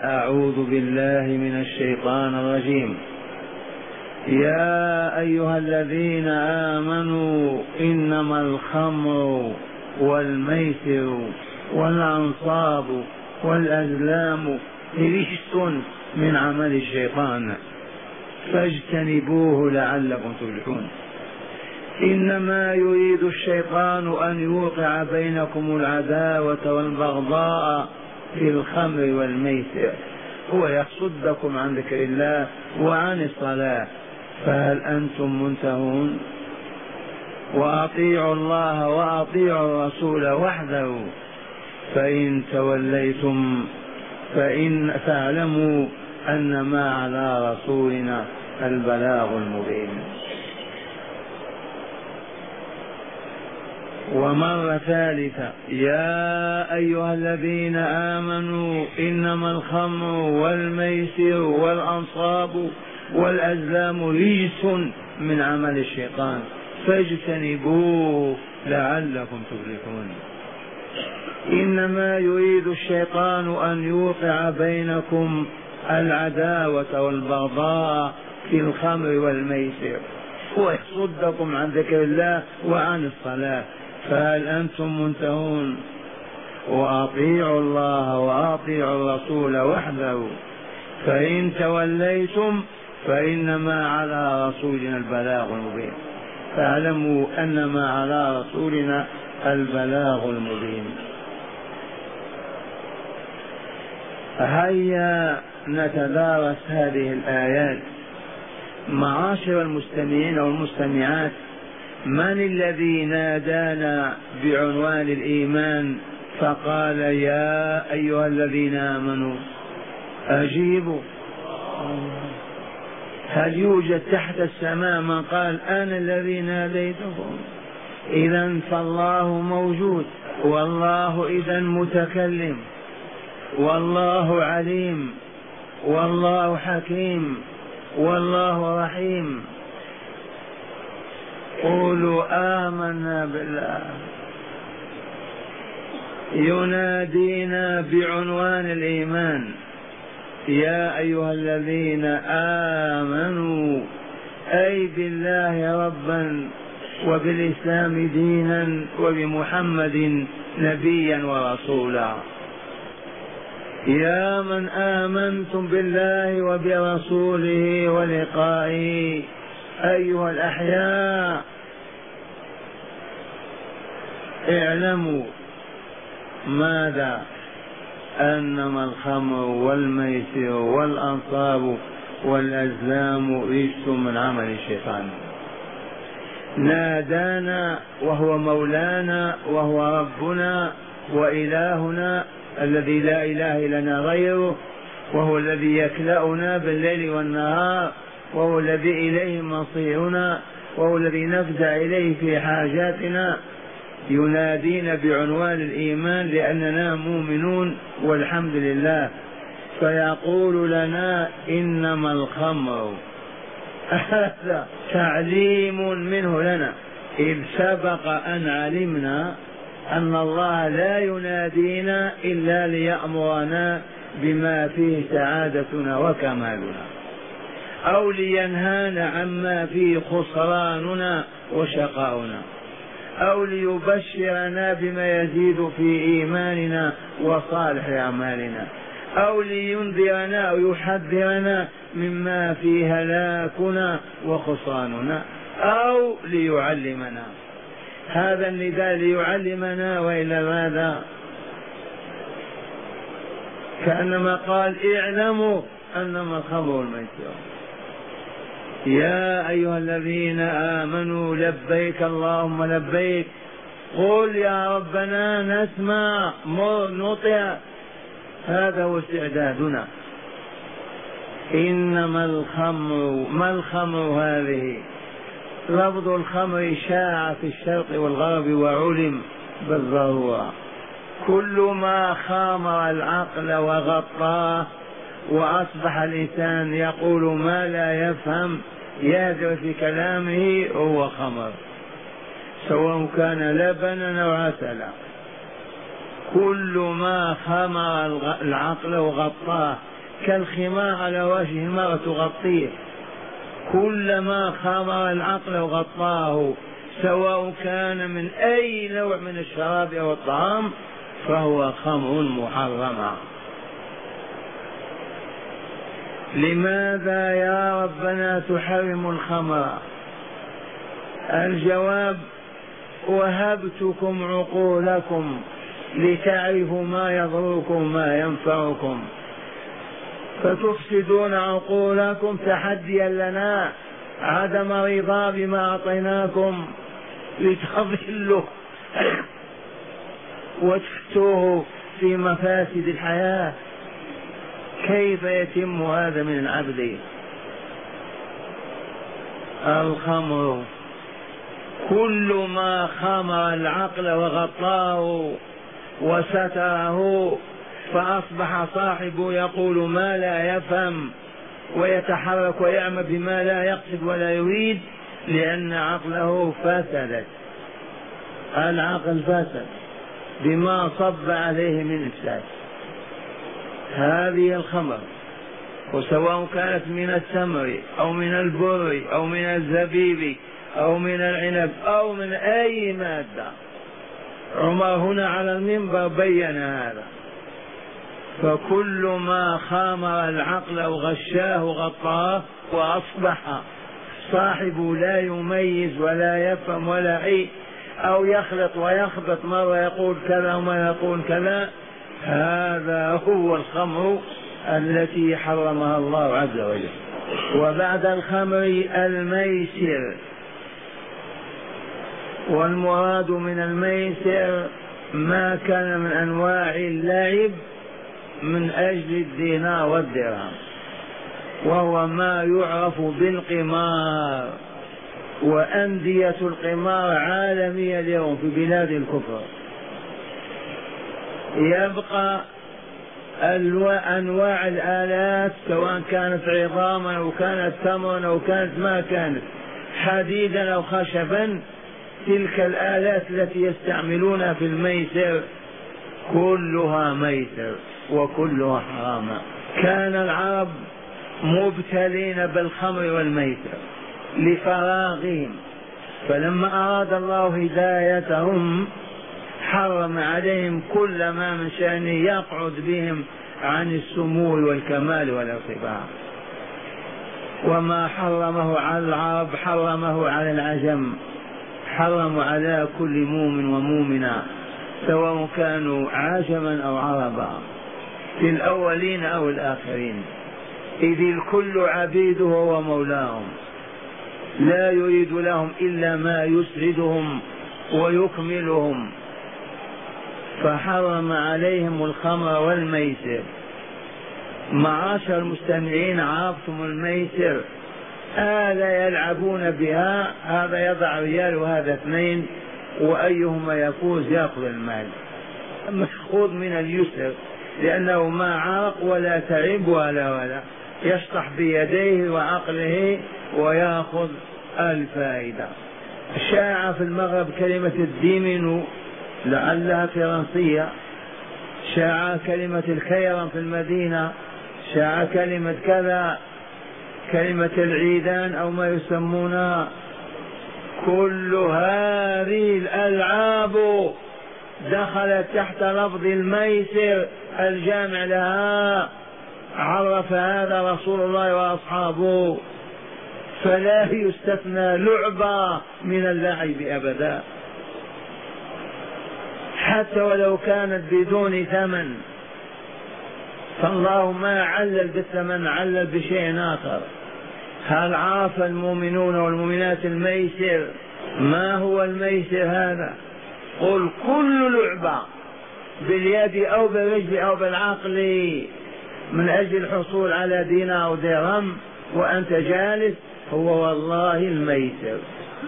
أعوذ بالله من الشيطان الرجيم. يا أيها الذين آمنوا إنما الخمر والميسر والأنصاب والأزلام رجس من عمل الشيطان فاجتنبوه لعلكم تفلحون. إنما يريد الشيطان أن يوقع بينكم العداوة والبغضاء في الخمر والميسر هو يصدكم عن ذكر الله وعن الصلاة، فهل أنتم منتهون؟ وأطيعوا الله وأطيعوا الرسول وحده، فإن توليتم فاعلموا أنما على رسولنا البلاغ المبين. ومرة ثالثة: يا أيها الذين آمنوا إنما الخمر والميسر والأنصاب والأزلام رجس من عمل الشيطان فاجتنبوه لعلكم تفلحون. إنما يريد الشيطان أن يوقع بينكم العداوة والبغضاء في الخمر والميسر ويصدكم عن ذكر الله وعن الصلاة، فهل أنتم منتهون؟ وأطيعوا الله وأطيعوا الرسول وحده، فإن توليتم فإنما على رسولنا البلاغ المبين. فاعلموا أنما على رسولنا البلاغ المبين. هيا نتدارس هذه الآيات. معاشر المستمعين والمستمعات، من الذي نادانا بعنوان الإيمان فقال يا أيها الذين آمنوا؟ أجيبوا. هل يوجد تحت السماء من قال أنا الذي ناديتكم؟ إذن فالله موجود، والله إذن متكلم، والله عليم، والله حكيم، والله رحيم. قولوا آمنا بالله. ينادينا بعنوان الإيمان: يا أيها الذين آمنوا، أي بالله ربا وبالإسلام دينا وبمحمد نبيا ورسولا. يا من آمنتم بالله وبرسوله ولقائه أيها الأحياء، اعلموا ماذا؟ أنما الخمر والميسر والأنصاب والأزلام رجس من عمل الشيطان. نادانا وهو مولانا وهو ربنا وإلهنا الذي لا إله لنا غيره، وهو الذي يكلأنا بالليل والنهار، وهو الذي إليه مصيرنا، وهو الذي نفزع إليه في حاجاتنا. ينادينا بعنوان الإيمان لأننا مؤمنون والحمد لله، فيقول لنا إنما الخمر. هذا تعليم منه لنا، إذ سبق أن علمنا أن الله لا ينادينا إلا ليأمرنا بما فيه سعادتنا وكمالنا، أو لينهانا عما فيه خسراننا وشقاؤنا، أو ليبشرنا بما يزيد في إيماننا وصالح أعمالنا، أو لينذرنا أو يحذرنا مما فيه هلاكنا وخسراننا، أو ليعلمنا. هذا النداء ليعلمنا، وإلى ماذا؟ كأنما قال اعلموا أنما الخمر والميسر. يا أيها الذين آمنوا لبيك اللهم لبيك، قل يا ربنا نسمع نطيع. هذا هو استعدادنا. إنما الخمر، ما الخمر هذه؟ لفظ الخمر شاع في الشرق والغرب وعلم بالضرورة. كل ما خامر العقل وغطاه وأصبح الإنسان يقول ما لا يفهم يهدر في كلامه هو خمر، سواء كان لبنا أو عسلا. كل ما خمر العقل وغطاه كالخمار على وجه المرأة تغطيه، كلما خمر العقل وغطاه سواء كان من أي نوع من الشراب أو الطعام فهو خمر محرم. لماذا يا ربنا تحرم الخمر؟ الجواب: وهبتكم عقولكم لتعرفوا ما يضركم ما ينفعكم، فتفسدون عقولكم تحديا لنا عدم رضا بما أعطيناكم لتضلوا وتفتوه في مفاسد الحياة. كيف يتم هذا من العبد؟ الخمر كل ما خمر العقل وغطاه وستره فأصبح صاحبه يقول ما لا يفهم ويتحرك ويعمل بما لا يقصد ولا يريد، لأن عقله فسدت. العقل فسد بما صب عليه من إفساد. هذه الخمر، وسواء كانت من التمر أو من البر أو من الزبيب أو من العنب أو من أي مادة. عمر هنا على المنبر بين هذا. فكل ما خامر العقل وغشاه وغطاه وأصبح صاحبه لا يميز ولا يفهم ولا أي، أو يخلط ويخبط، مرة يقول كذا وما يقول كذا، هذا هو الخمر التي حرمها الله عز وجل. وبعد الخمر الميسر، والمراد من الميسر ما كان من أنواع اللعب من أجل الدينار والدرهم، وهو ما يعرف بالقمار، وأندية القمار عالمية اليوم في بلاد الكفر. يبقى أنواع الآلات سواء كانت عظاما أو كانت تمرا أو كانت ما كانت، حديدا أو خشبا، تلك الآلات التي يستعملونها في الميسر كلها ميسر وكلها حرام. كان العرب مبتلين بالخمر والميسر لفراغهم، فلما أراد الله هدايتهم حرم عليهم كل ما من شأنه يقعد بهم عن السمو والكمال والارتفاع. وما حرمه على العرب حرمه على العجم، حرم على كل مؤمن ومؤمنة سواء كانوا عجما أو عربا، في الأولين أو الآخرين، إذ الكل عبيده ومولاهم، لا يريد لهم إلا ما يسعدهم ويكملهم. فحرم عليهم الخمر والميسر. معاشر المستمعين، عرفتم الميسر آلة يلعبون بها، هذا يضع ريال وهذا اثنين، وأيهما يفوز يأخذ المال. مأخوذ من اليسر لأنه ما عرق ولا تعب ولا يشطح بيديه وعقله ويأخذ الفائدة. شاع في المغرب كلمة الديمن لعلها فرنسية، شاع كلمة الكيرم في المدينة، شاع كلمة كذا، كلمة العيدان أو ما يسمونها. كل هذه الألعاب دخلت تحت لفظ الميسر الجامع لها، عرف هذا رسول الله وأصحابه، فلا يستثنى لعبة من اللعب أبدا، حتى ولو كانت بدون ثمن. فالله ما علل بالثمن، علل بشيء آخر. هل عرف المؤمنون والمؤمنات الميسر؟ ما هو الميسر هذا؟ قل كل لعبة باليد أو بالرجل أو بالعقل من أجل الحصول على دينار أو درهم وأنت جالس هو والله الميسر.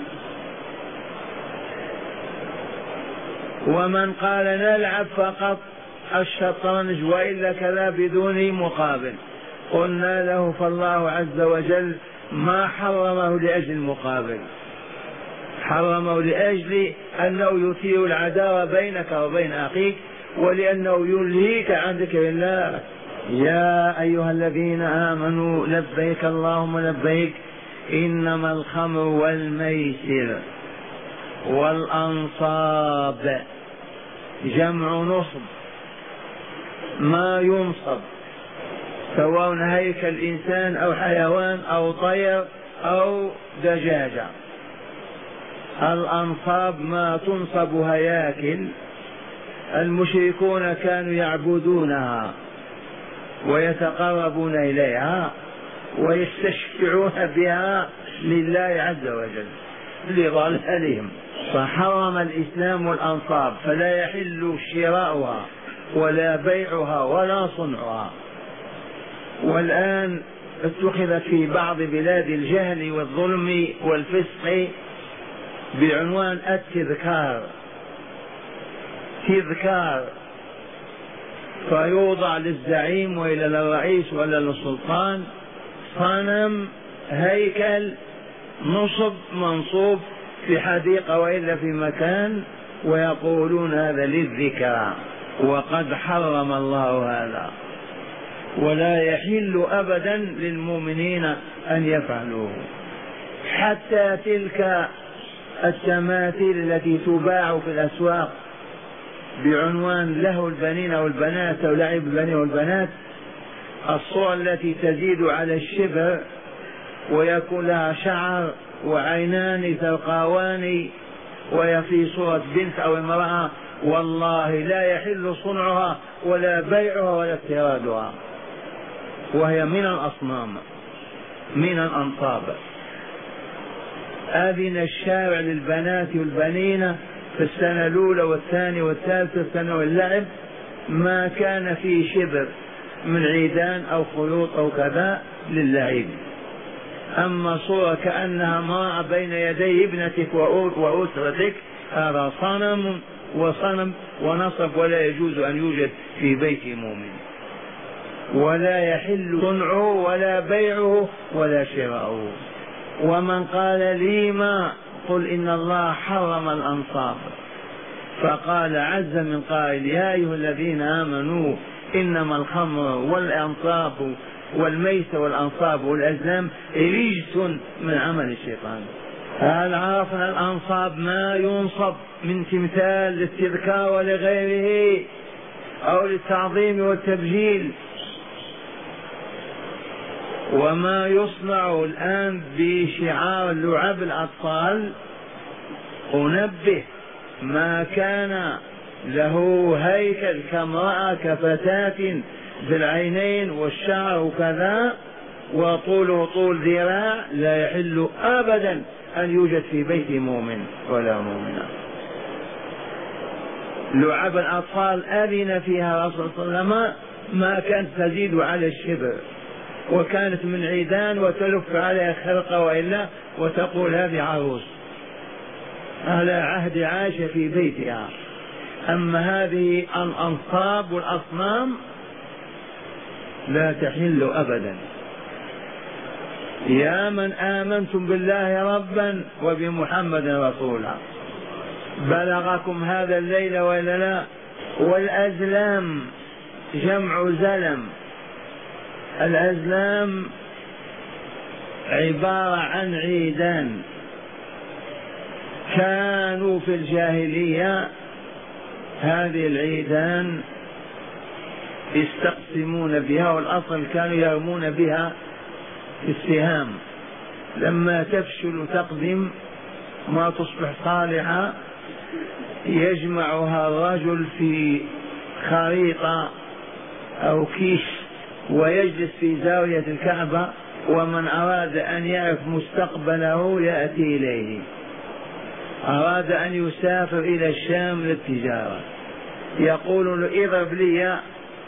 ومن قال نلعب فقط الشطرنج وإلا كذا بدون مقابل، قلنا له فالله عز وجل ما حرمه لأجل المقابل، حرمه لأجل أنه يثير العداوة بينك وبين أخيك، ولأنه يلهيك عن ذكر الله يا أيها الذين آمنوا لبيك اللهم لبيك إنما الخمر والميسر والأنصاب جمع نصب، ما ينصب سواء هيكل إنسان أو حيوان أو طير أو دجاجة. الأنصاب ما تنصب هياكل، المشركون كانوا يعبدونها ويتقربون إليها ويستشفعون بها لله عز وجل لضلالهم، فحرم الإسلام الأنصاب، فلا يحل شراؤها ولا بيعها ولا صنعها. والآن اتخذت في بعض بلاد الجهل والظلم والفسق بعنوان التذكار، تذكار، فيوضع للزعيم وإلى الرئيس ولا للسلطان صنم هيكل نصب منصوب في حديقة وإلا في مكان، ويقولون هذا للذكرى، وقد حرم الله هذا، ولا يحل أبدا للمؤمنين أن يفعلوه. حتى تلك التماثيل التي تباع في الأسواق بعنوان له البنين والبنات أو لعب البنين والبنات، الصور التي تزيد على الشبر ويكون لها شعر وعينان تلقاوان وهي في صورة بنت أو امرأة، والله لا يحل صنعها ولا بيعها ولا استيرادها، وهي من الأصنام من الأنصاب. أذن الشارع للبنات والبنين في السنة الأولى والثانية والثالثة سنة واللعب ما كان فيه شبر من عيدان أو خيوط أو كذا للعب. أما صورة كأنها امرأة بين يدي ابنتك وأسرتك هذا صنم وصنم ونصب، ولا يجوز أن يوجد في بيت مؤمن، ولا يحل صنعه ولا بيعه ولا شراؤه. ومن قال لي ما قل إن الله حرم الأنصاب، فقال عز من قائل يا أيها الذين آمنوا إنما الخمر والأنصاب والميسر والأنصاب والأزلام رجس من عمل الشيطان. هل عرفنا الأنصاب ما ينصب من تمثال للتذكار ولغيره أو للتعظيم والتبجيل، وما يصنع الآن بشعار لعب الأطفال. أنبه ما كان له هيكل كامرأة كفتاة بالعينين والشعر وكذا وطوله طول ذراع لا يحل أبدا أن يوجد في بيت مؤمن ولا مؤمنة. لعب الأطفال أذن فيها رسول الله صلى الله عليه وسلم ما كانت تزيد على الشبر، وكانت من عيدان وتلف عليها خرقة وإلا وتقول هذه عروس على عهد عائشة في بيتها. أما هذه الأنصاب والأصنام لا تحل أبدا. يا من آمنتم بالله ربا وبمحمد رسولا، بلغكم هذا الليل وإلا لا؟ والأزلام جمع زلم، الأزلام عبارة عن عيدان كانوا في الجاهلية، هذه العيدان يستقسمون بها، والأصل كانوا يرمون بها السهام، لما تفشل تقدم ما تصبح صالحة يجمعها الرجل في خريطة أو كيس ويجلس في زاوية الكعبة، ومن أراد أن يعرف مستقبله يأتي إليه. أراد أن يسافر إلى الشام للتجارة يقول له اضرب لي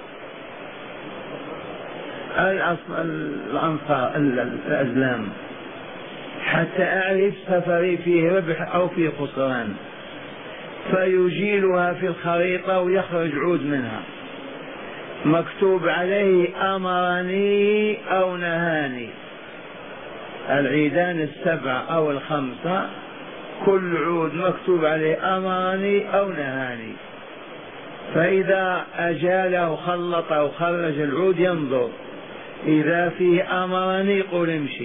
الأزلام حتى أعرف سفري فيه ربح أو فيه خسران، فيجيلها في الخريطة ويخرج عود منها مكتوب عليه أمرني أو نهاني. العيدان السبع أو الخمسة كل عود مكتوب عليه أمرني أو نهاني، فإذا أجاله خلط أو خرج العود ينظر، إذا فيه أمرني قل امشي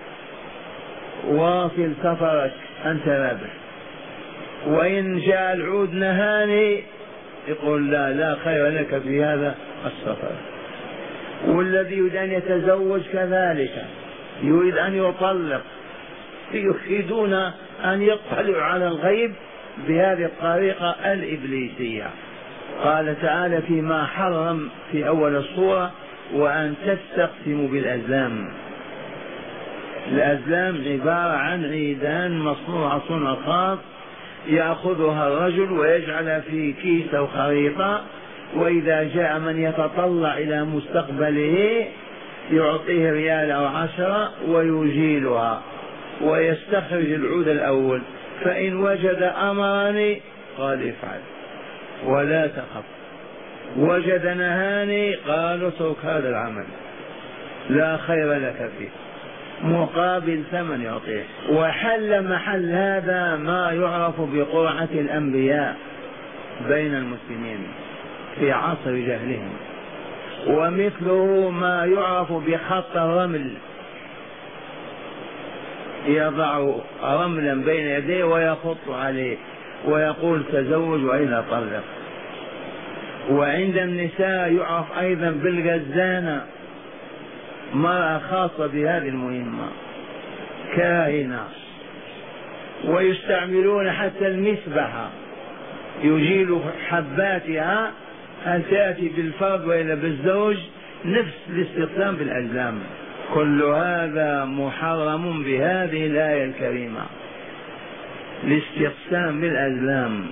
واصل سفرك أنت رابح، وإن جاء العود نهاني يقول لا خير لك في هذا السفر. والذي يريد أن يتزوج كذلك، يريد أن يطلق، يريدون أن يطلعوا على الغيب بهذه الطريقة الإبليسية. قال تعالى فيما حرم في أول الصورة: وأن تستقسموا بالأزلام. الأزلام عبارة عن عيدان مصنوعة صنع خاص يأخذها الرجل ويجعلها في كيس أو خريطة، وإذا جاء من يتطلع إلى مستقبله يعطيه ريال أو 10 ويجيلها ويستخرج العود الأول، فإن وجد أمرني قال افعل ولا تخف، وجد نهاني قال اترك هذا العمل لا خير لك فيه، مقابل ثمن يعطيه. وحل محل هذا ما يعرف بقرعة الأنبياء بين المسلمين في عصر جهلهم، ومثله ما يعرف بخط الرمل، يضع رملا بين يديه ويخط عليه ويقول تزوج وإلا طلق. وعند النساء يعرف أيضا بالغزانة، مرأة خاصة بهذه المهمة كاهنة، ويستعملون حتى المسبحة يجيل حباتها هل تأتي بالفرد وإلا بالزوج، نفس الاستخدام بالأزلام. كل هذا محرم بهذه الآية الكريمة، الاستقسام بالأزلام.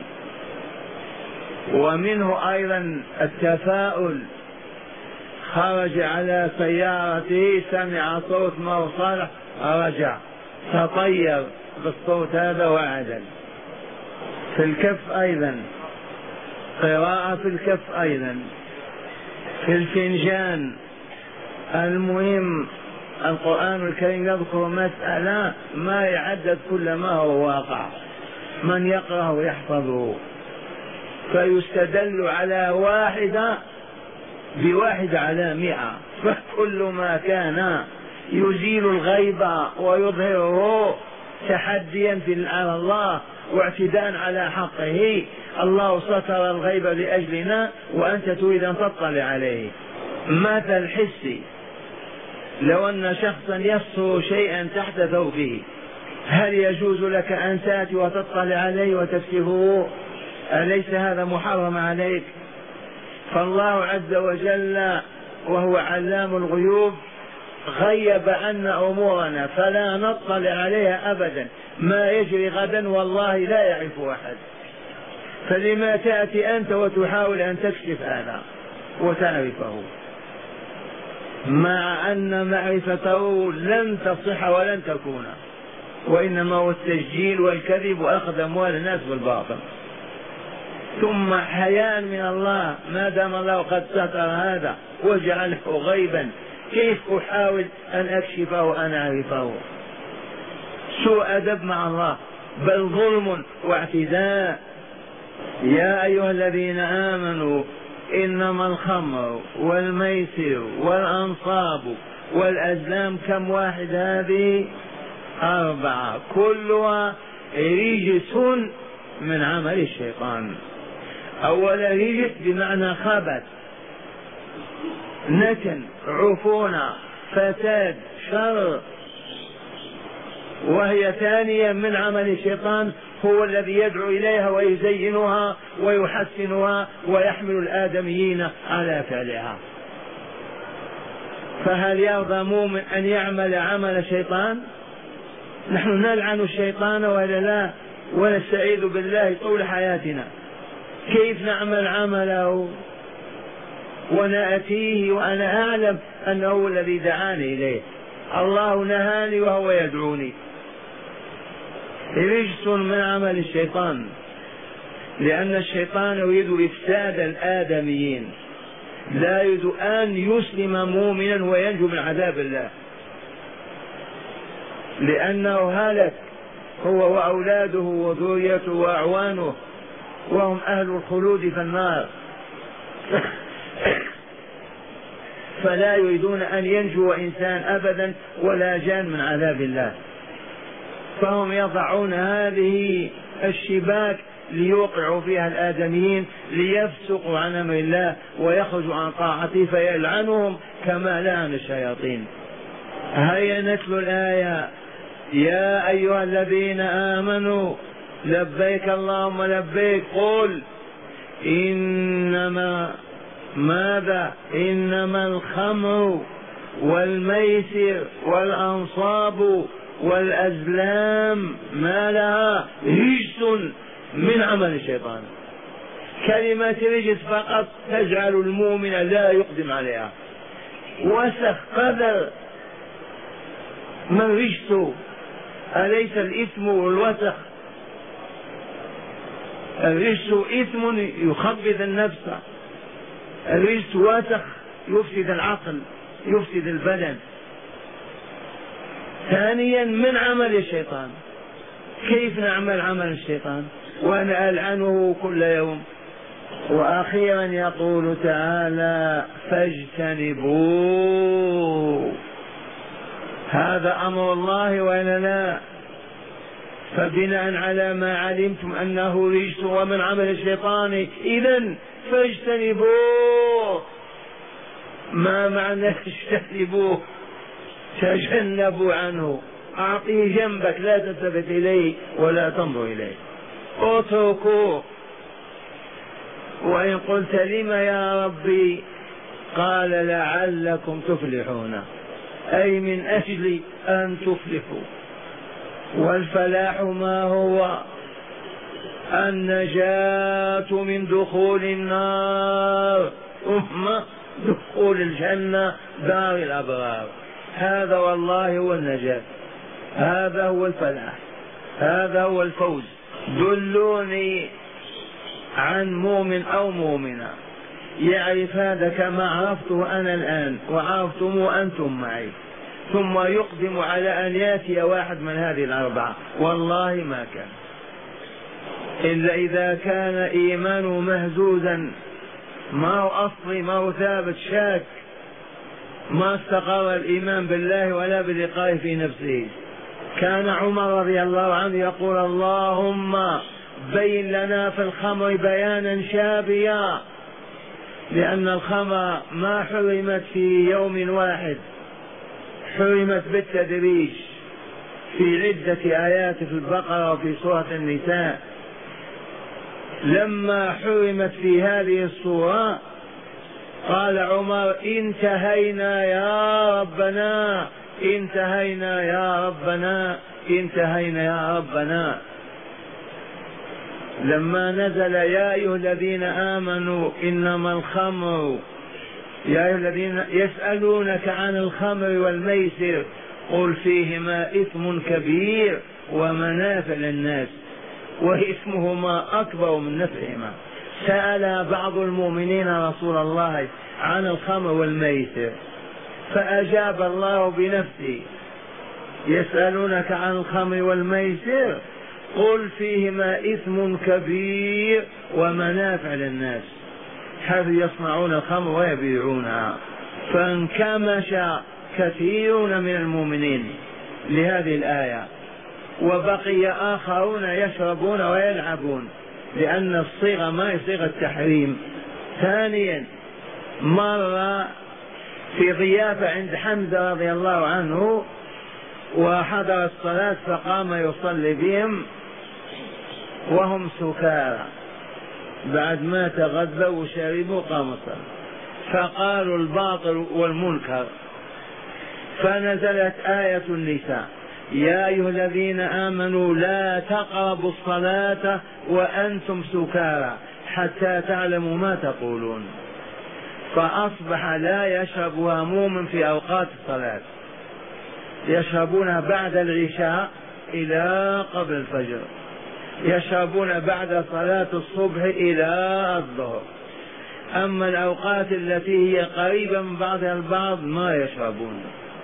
ومنه أيضا التفاؤل، خرج على سيارته سمع صوت مرسل رجع تطير بالصوت هذا وعدل. في الكف أيضا قراءة، في الكف أيضا في الفنجان. المهم القرآن الكريم يذكر مسألة ما يعدد كل ما هو واقع، من يقرأه يحفظه، فيستدل على واحدة بواحد على 100. فكل ما كان يزيل الغيب ويظهره تحديا على الله واعتداء على حقه، الله ستر الغيب لأجلنا وأنت تريد أن تطلع عليه. مثل حسي، لو أن شخصا يستر شيئا تحت ثوبه، هل يجوز لك أن تأتي وتطلع عليه وتكشفه؟ أليس هذا محرم عليك؟ فالله عز وجل وهو علام الغيوب غيب عنا أمورنا فلا نطلع عليها أبدا، ما يجري غدا والله لا يعرف أحد، فلما تأتي أنت وتحاول أن تكشف هذا وتعرفه، مع أن معرفته لن تصح ولن تكون، وإنما هو التسجيل والكذب وأخذ أموال الناس بالباطل. ثم حياء من الله، ما دام الله قد ستر هذا وجعله غيبا، كيف أحاول أن أكشفه وأن أعرفه؟ سوء أدب مع الله، بل ظلم واعتداء. يا أيها الذين آمنوا إنما الخمر والميسر والأنصاب والأزلام، كم واحد هذه؟ 4، كلها رجس من عمل الشيطان. أولا رجس بمعنى خبث، نتن، عفونة، فساد، شر. وهي ثانيا من عمل الشيطان، هو الذي يدعو إليها ويزينها ويحسنها ويحمل الآدميين على فعلها. فهل يرضى مؤمن أن يعمل عمل الشيطان؟ نحن نلعن الشيطان ولا لا، ونستعيذ بالله طول حياتنا. كيف نعمل عمله ونأتيه وأنا أعلم أنه هو الذي دعاني إليه؟ الله نهاني وهو يدعوني. رجس من عمل الشيطان، لأن الشيطان يريد إفساد الآدميين، لا يريد أن يسلم مؤمنا وينجو من عذاب الله، لأنه هلك هو وأولاده وذريته وأعوانه، وهم أهل الخلود في النار. فلا يريدون أن ينجو إنسان أبدا ولا جان من عذاب الله، فهم يضعون هذه الشباك ليوقعوا فيها الآدميين ليفسقوا عن أمر الله ويخرجوا عن طاعته فيلعنهم كما لعن الشياطين. هيا نتلو الآية: يا أيها الذين آمنوا لبيك اللهم لبيك، قل إنما ماذا؟ إنما الخمر والميسر والأنصاب والأزلام ما لها رجس من عمل الشيطان. كلمة رجس فقط تجعل المؤمن لا يقدم عليها. وسخ قدر من رجس، أليس الإثم والوسخ؟ الرجس إثم يخبث النفس، الرجس وسخ يفسد العقل يفسد البدن. ثانيا من عمل الشيطان. كيف نعمل عمل الشيطان وأنا ألعنه كل يوم؟ وأخيرا يقول تعالى: فاجتنبوه. هذا أمر الله وإلا لا؟ فبناء على ما علمتم أنه رجس ومن عمل الشيطان، إذن فاجتنبوه. ما معنى اجتنبوه؟ تجنبوا عنه، أعطيه جنبك لا تلتفت إليه ولا تنظر إليه، اتركوه. وإن قلت لم يا ربي؟ قال: لعلكم تفلحون، أي من أجل أن تفلحوا. والفلاح ما هو؟ النجاة من دخول النار ثم دخول الجنة دار الأبرار. هذا والله هو النجاة، هذا هو الفلاح، هذا هو الفوز. دلوني عن مؤمن أو مؤمنة يعرف هذا كما عرفته أنا الآن وعرفتم أنتم معي، ثم يقدم على أن يأتي واحد من هذه الأربعة، والله ما كان إلا إذا كان إيمانه مهزوزا، ما هو أصلي، ما هو ثابت، شاك، ما استقر الإيمان بالله ولا بلقائه في نفسه. كان عمر رضي الله عنه يقول: اللهم بين لنا في الخمر بيانا شافيا، لأن الخمر ما حرمت في يوم واحد، حرمت بالتدريج في عدة آيات في البقرة وفي سورة النساء. لما حرمت في هذه الصورة قال عمر: انتهينا يا ربنا، انتهينا يا ربنا، انتهينا يا ربنا. لما نزل: يا أيها الذين آمنوا إنما الخمر، يا أيها الذين يسألونك عن الخمر والميسر قل فيهما إثم كبير ومنافع للناس وإثمهما أكبر من نفعهما. سأل بعض المؤمنين رسول الله عن الخمر والميسر فأجاب الله بنفسه: يسألونك عن الخمر والميسر قل فيهما إثم كبير ومنافع للناس، حيث يصنعون الخمر ويبيعونها. فانكمش كثيرون من المؤمنين لهذه الآية، وبقي آخرون يشربون ويلعبون، لأن الصيغة ما هي صيغة التحريم. ثانيا مر في ضيافة عند حمزة رضي الله عنه وحضر الصلاة فقام يصلي بهم وهم سكارى، بعد ما تغذوا وشربوا قام الصلاة، فقالوا الباطل والمنكر. فنزلت آية النساء: يا أيها الذين آمنوا لا تقربوا الصلاة وأنتم سكارى حتى تعلموا ما تقولون. فأصبح لا يشربها مؤمن في أوقات الصلاة، يشربونها بعد العشاء إلى قبل الفجر، يشربون بعد صلاة الصبح إلى الظهر. أما الأوقات التي هي قريبة من بعضها البعض ما يشربون،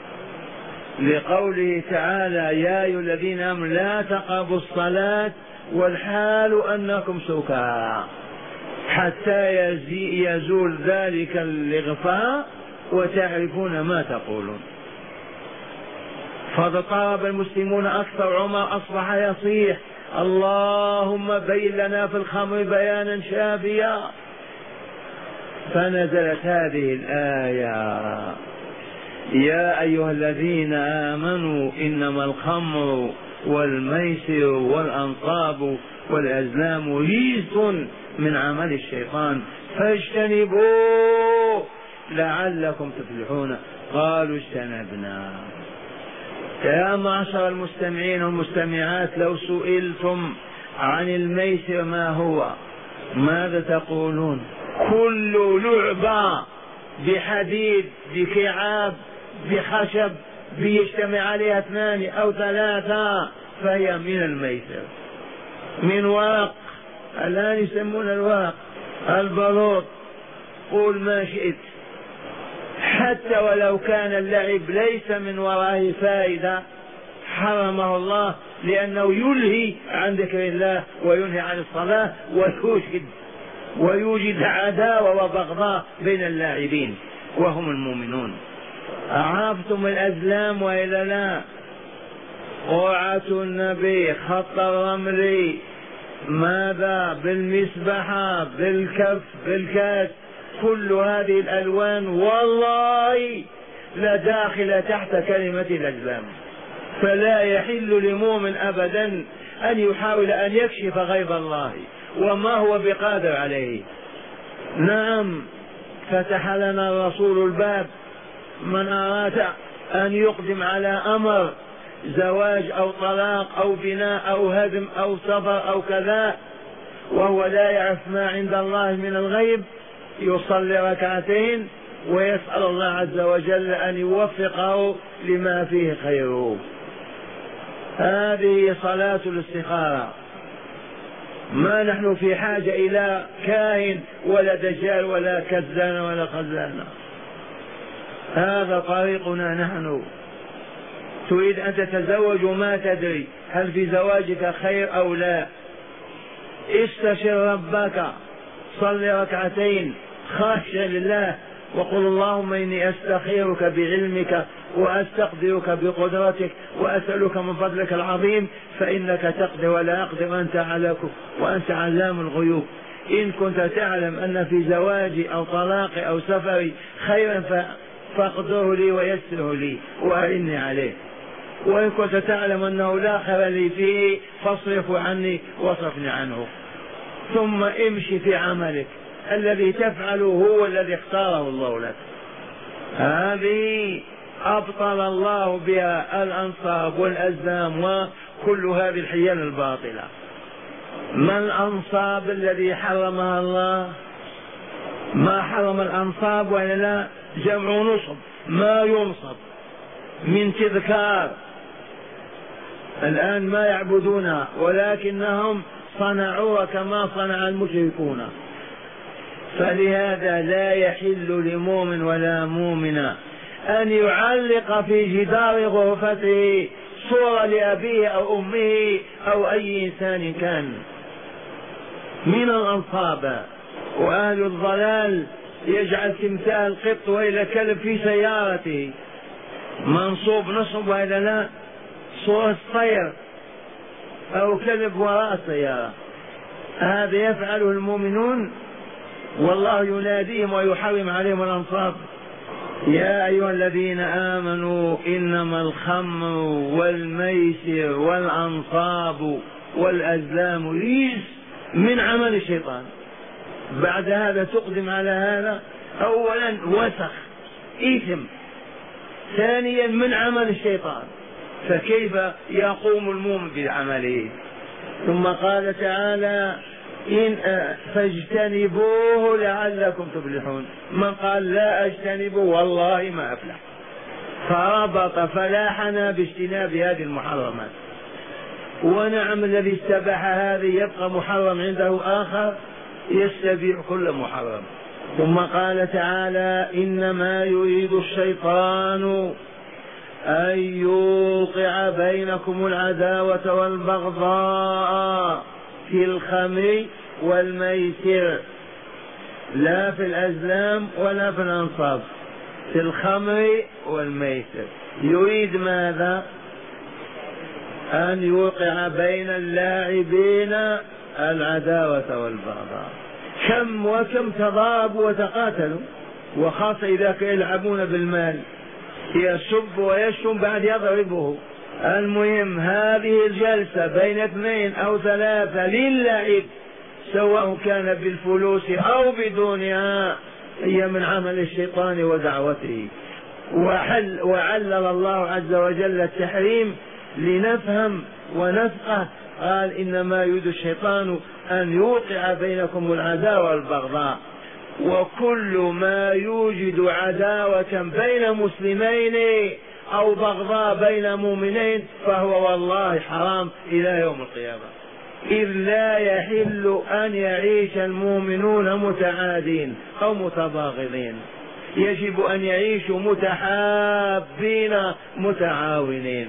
لقوله تعالى: يا أيها الذين آمنوا لا تقربوا الصلاة والحال أنكم سكارى حتى يزول ذلك الإغفاء وتعرفون ما تقولون. فاضطرب المسلمون أكثر. عمر أصبح يصيح: اللهم بين لنا في الخمر بيانا شافيا. فنزلت هذه الآية: يا أيها الذين آمنوا إنما الخمر والميسر والأنصاب والأزلام رجس من عمل الشيطان فاجتنبوه لعلكم تفلحون. قالوا اجتنبنا. يا معشر المستمعين والمستمعات، لو سئلتم عن الميسر ما هو ماذا تقولون؟ كل لعبة بحديد بكعاب بخشب بيجتمع عليها 2 أو 3 فهي من الميسر. من ورق، الآن يسمون الورق البلوط، قول ما شئت. حتى ولو كان اللعب ليس من ورائه فائدة حرمه الله، لأنه يلهي عن ذكر الله وينهي عن الصلاة ويوجد عداوة وبغضاء بين اللاعبين وهم المؤمنون. أعرفتم الأزلام وإلا لا؟ قرعة النبي، خط الرمل، ماذا بالمسبحة بالكف بالكاس، كل هذه الألوان والله لا داخل تحت كلمة الأزلام. فلا يحل لمؤمن أبدا أن يحاول أن يكشف غيب الله وما هو بقادر عليه. نعم، فتح لنا الرسول الباب: من أراد أن يقدم على أمر زواج أو طلاق أو بناء أو هدم أو سفر أو كذا وهو لا يعرف ما عند الله من الغيب، يصلي 2 ويسأل الله عز وجل أن يوفقه لما فيه خيره. هذه صلاة الاستخارة. ما نحن في حاجة إلى كاهن ولا دجال ولا كذان ولا خزان. هذا طريقنا نحن. تريد أن تتزوج ما تدري هل في زواجك خير أو لا، استشر ربك، صل 2 خاشع لله وقل اللهم إني أستخيرك بعلمك وأستقدرك بقدرتك وأسألك من فضلك العظيم فإنك تقدر ولا أقدر وأنت علام الغيوب. إن كنت تعلم أن في زواجي أو طلاقي أو سفري خيرا فاقدره لي ويسره لي وأعني عليه، وإن كنت تعلم أنه لا خير لي فيه فاصرف عني واصرفني عنه. ثم امشي في عملك، الذي تفعله هو الذي اختاره الله لك. هذه أبطل الله بها الأنصاب والأزلام وكل هذه الحيل الباطلة. ما الأنصاب الذي حرمها الله؟ ما حرم الأنصاب ولا لا؟ جمع نصب، ما ينصب من تذكار. الآن ما يعبدونها ولكنهم صنعوها كما صنع المشركون. فلهذا لا يحل لمؤمن ولا مؤمنة أن يعلق في جدار غرفته صورة لأبيه أو أمه أو أي إنسان كان من الأنصاب. وأهل الضلال يجعل تمثال قط وإلى كلب في سيارته منصوب نصب وإلى لا، صورة طير أو كلب وراء السيارة. هذا يفعله المؤمنون والله يناديهم ويحرم عليهم الأنصاب. يا أيها الذين آمنوا إنما الخمر والميسر والأنصاب والأزلام رجس من عمل الشيطان. بعد هذا تقدم على هذا: أولا وسخ إثم، ثانيا من عمل الشيطان، فكيف يقوم المؤمن بعمله؟ ثم قال تعالى: فاجتنبوه لعلكم تفلحون. من قال لا اجتنبه والله ما أفلح. فربط فلاحنا باجتناب هذه المحرمات. ونعم الذي استباح هذه يبقى محرم عنده آخر يستبيح كل محرم. ثم قال تعالى: إنما يريد الشيطان أن يوقع بينكم العداوة والبغضاء في الخمر والميسر لا في الأزلام ولا في الأنصاب، في الخمر والميسر. يريد ماذا؟ أن يوقع بين اللاعبين العداوة والبغضاء. كم وكم تضاربوا وتقاتلوا، وخاصة إذا كانوا يلعبون بالمال، يسب ويشتم بعد يضربه. المهم هذه الجلسة بين 2 أو 3 للعب، سواء كان بالفلوس أو بدونها، هي من عمل الشيطان ودعوته. وعلل الله عز وجل التحريم لنفهم ونفقه. قال إنما يريد الشيطان أن يوقع بينكم العداوة والبغضاء. وكل ما يوجد عداوة بين مسلمين أو بغضاء بين مؤمنين فهو والله حرام إلى يوم القيامة، إذ لا يحل أن يعيش المؤمنون متعادين أو متباغضين. يجب أن يعيشوا متحابين متعاونين.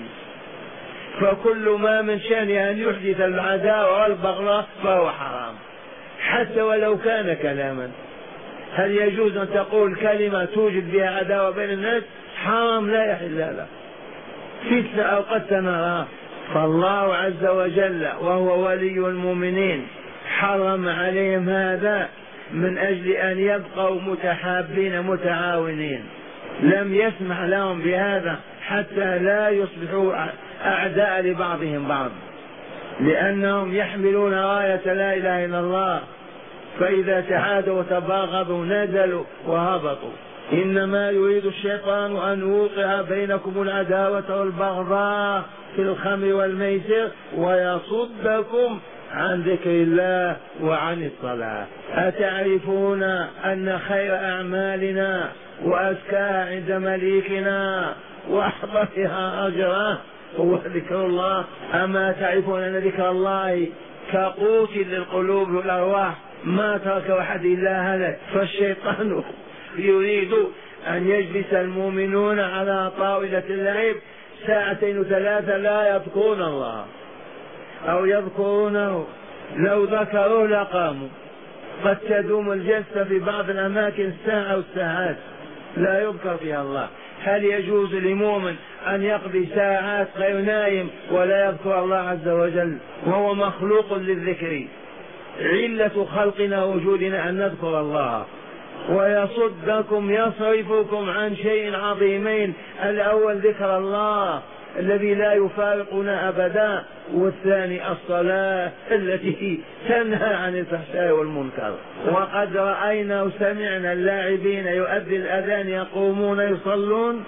فكل ما من شأنه أن يحدث العداوة والبغضاء فهو حرام، حتى ولو كان كلاما. هل يجوز أن تقول كلمة توجد بها عداوة بين الناس؟ حرام، لا يحل له. فتنة أو قد سنراه. فالله عز وجل وهو ولي المؤمنين حرم عليهم هذا من أجل أن يبقوا متحابين متعاونين. لم يسمح لهم بهذا حتى لا يصبحوا أعداء لبعضهم بعض، لأنهم يحملون راية لا إله إلا الله، فإذا تعادوا وتباغضوا نزلوا وهبطوا. إنما يريد الشيطان أن يوقع بينكم العداوة والبغضاء في الخمر والميسر ويصدكم عن ذكر الله وعن الصلاة. أتعرفون أن خير أعمالنا وأزكاها عند مليكنا وأحضرها أجرا هو ذكر الله؟ أما تعرفون أن ذكر الله كقوت للقلوب والأرواح، ما ترك واحد إلا هلك. فالشيطان يريد أن يجلس المؤمنون على طاولة اللعب 2 3 لا يذكرون الله أو يذكرونه، لو ذكروا لقاموا. قد تدوم الجلسة في بعض الأماكن ساعة أو ساعات لا يذكر فيها الله. هل يجوز لمؤمن أن يقضي ساعات غير نايم ولا يذكر الله عز وجل وهو مخلوق للذكر؟ علة خلقنا وجودنا أن نذكر الله. ويصدكم يصرفكم عن شيء عظيمين، الأول ذكر الله الذي لا يفارقنا أبدا، والثاني الصلاة التي تنهى عن الفحشاء والمنكر. وقد رأينا وسمعنا اللاعبين يؤدي الأذان يقومون يصلون.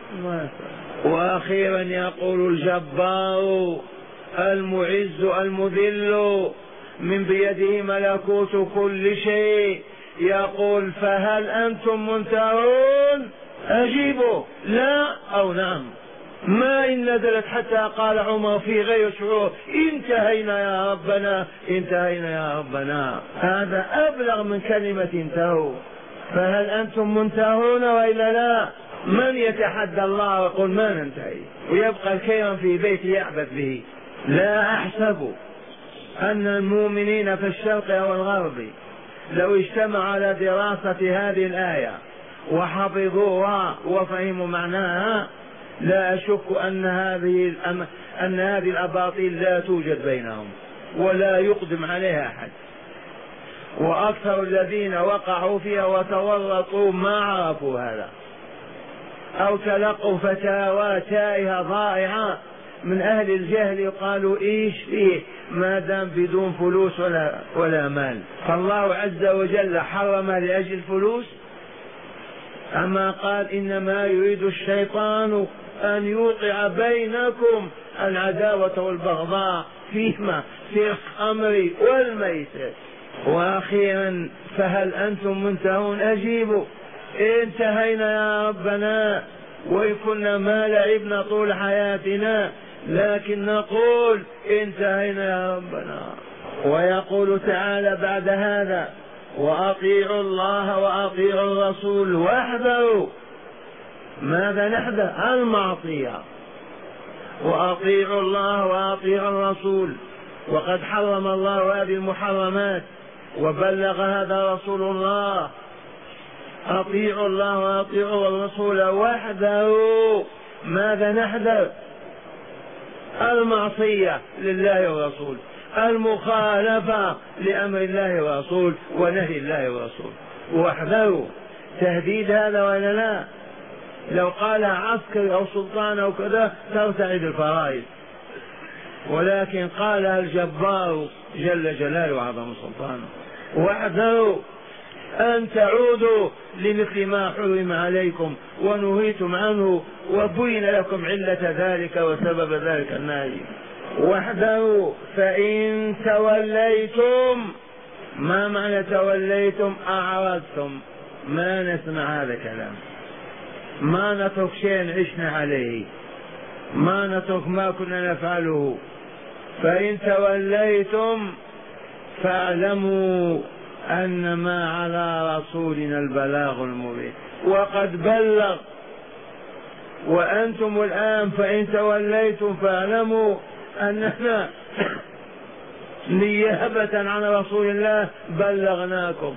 وأخيرا يقول الجبار المعز المذل من بيده ملكوت كل شيء، يقول فهل أنتم منتهون؟ أجيبوا لا أو نعم. ما إن نزلت حتى قال عمر في غير شعور انتهينا يا ربنا انتهينا يا ربنا. هذا أبلغ من كلمة انتهوا. فهل أنتم منتهون وإلا لا؟ من يتحدى الله ويقول ما ننتهي ويبقى الكيرم في بيته يعبث به؟ لا أحسب أن المؤمنين في الشرق أو الغرب لو اجتمعوا على دراسة هذه الآية وحفظوها وفهموا معناها لا أشك أن هذه الأباطيل لا توجد بينهم ولا يقدم عليها أحد. وأكثر الذين وقعوا فيها وتورطوا ما عرفوا هذا، أو تلقوا فتاوى تائهة ضائعة من أهل الجهل يقالوا إيش فيه ما دام بدون فلوس ولا مال. فالله عز وجل حرم لأجل الفلوس، أما قال إنما يريد الشيطان أن يوقع بينكم العداوة والبغضاء فيما في الخمر والميسر. وأخيرا فهل أنتم منتهون؟ أجيبوا انتهينا يا ربنا، وإن كنا ما لعبنا طول حياتنا لكن نقول انتهينا يا ربنا. ويقول تعالى بعد هذا وأطيعوا الله وأطيعوا الرسول واحذروا. ماذا نحذر؟ المعصية. وأطيعوا الله وأطيعوا الرسول، وقد حرم الله هذه المحرمات وبلغ هذا رسول الله أطيعوا الله وأطيعوا الرسول وحده. ماذا نحذر؟ المعصية لله ورسوله، المخالفة لأمر الله ورسوله ونهي الله ورسوله. واحذروا. تهديد هذا ولا لا؟ لو قال عسكري أو سلطان أو كذا ترتعد الفرائض، ولكن قالها الجبار جل جلاله وعظم سلطانه. واحذروا أن تعودوا لمثل ما حرم عليكم ونهيتم عنه وبين لكم علة ذلك وسبب ذلك النهي. واحذروا فإن توليتم. ما معنى توليتم؟ أعرضتم، ما نسمع هذا الكلام، ما نترك شيء عشنا عليه، ما نترك ما كنا نفعله. فإن توليتم فاعلموا أنما على رسولنا البلاغ المبين وقد بلغ. وأنتم الآن فإن توليتم فاعلموا أننا نيابة عن رسول الله بلغناكم،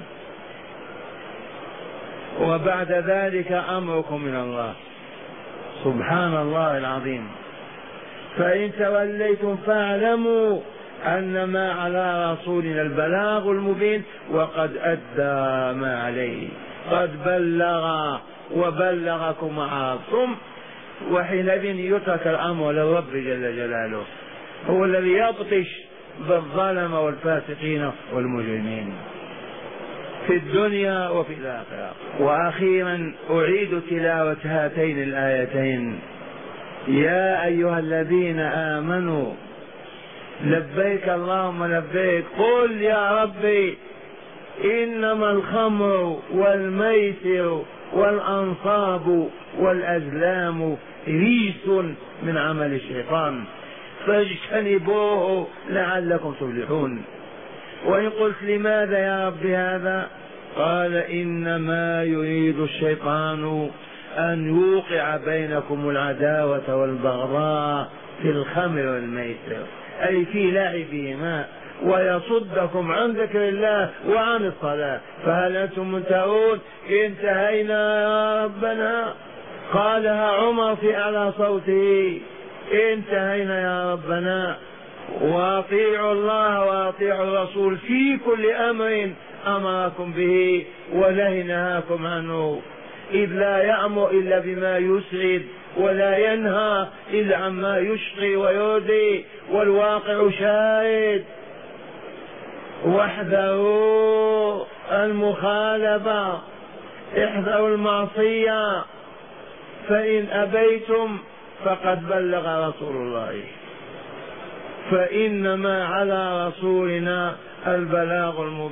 وبعد ذلك أمركم من الله. سبحان الله العظيم. فإن توليتم فاعلموا أنما على رسولنا البلاغ المبين وقد أدى ما عليه. قد بلغ وبلغكم وعظتم، وحينئذ يترك الأمر للرب جل جلاله، هو الذي يبطش بالظلم والفاسقين والمجرمين في الدنيا وفي الآخرة. وأخيرا أعيد تلاوة هاتين الآيتين: يا أيها الذين آمنوا لبيك اللهم لبيك، قل يا ربي إنما الخمر والميسر والأنصاب والأزلام رجس من عمل الشيطان فاجتنبوه لعلكم تفلحون. وإن قلت لماذا يا رب هذا؟ قال إنما يريد الشيطان أن يوقع بينكم العداوة والبغضاء في الخمر والميسر، أي في لعبهما، ويصدكم عن ذكر الله وعن الصلاة. فهل أنتم منتهون؟ انتهينا يا ربنا. قالها عمر في أعلى صوته: انتهينا يا ربنا. واطيعوا الله واطيعوا الرسول في كل أمر أمركم به ونهي نهاكم عنه، إذ لا يأمر إلا بما يسعد ولا ينهى إلا عما يشقي ويؤذي، والواقع شاهد. واحذروا المخالفة، احذروا المعصية، فإن أبيتم فقد بلغ رسول الله، فإنما على رسولنا البلاغ المبين.